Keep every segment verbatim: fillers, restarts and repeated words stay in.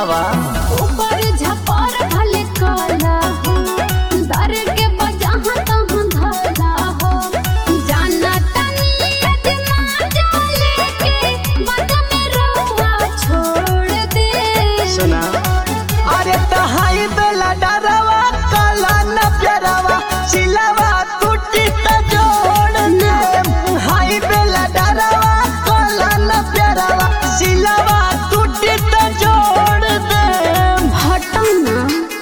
आवा ऊपर झपर भले काला हो दर के बजहा तहाँ धला हो जाना तनी अजमा जाले के बद में रहुआ छोड़ दे। सुना अरे तहाई बेला डरावा काला न प्यारावा सिलावा टूटी त जोड़ दे। हाई बेला डरावा काला न प्यारावा सिलावा टूटी त जोड़ दे। हटो ना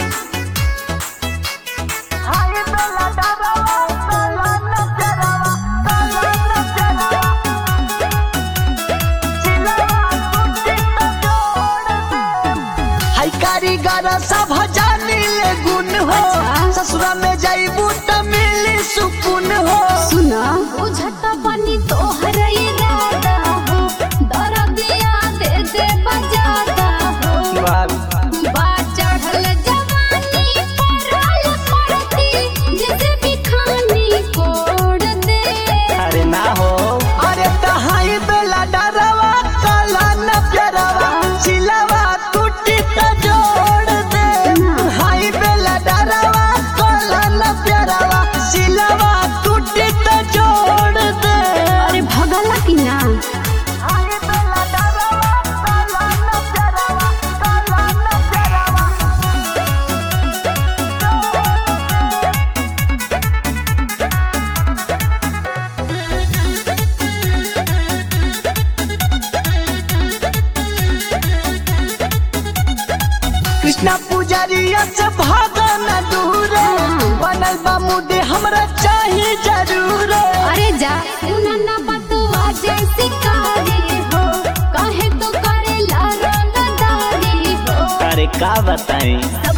हाई बेला डरावा काला न प्यारावा काला न प्यारावा सिलावा टूटी त जोड़ दे। हाई कारीगर सब जानी ले गुण हो ससुरा में जाइबू त मिली सुकून हो। सुना बुझत बनी तोहर इरादा हो दर्दिया दे दे बजाता हो बा चढ़ल जवानी परल पड़ती जैसे भी खानी कोड़ दे। अरे ना हो अरे तहाई बेला डरावा काला न प्यारावा सिलावा टूटी त जोड़ दे। हाई बेला डरावा काला न प्यारावा सिलावा टूटी त जोड़ दे। अरे भगला की ना हाई बेला डरावा काला न प्यारावा काला न प्यारावा कृष्णा पुजारिया से भागा न दूर बनल बा मुदे हमरा चाहिए जरूर। अरे जा सुना ना बतवा जैसी कारी हो काहे तो करे ला रंगदारी हो अरे का बताएं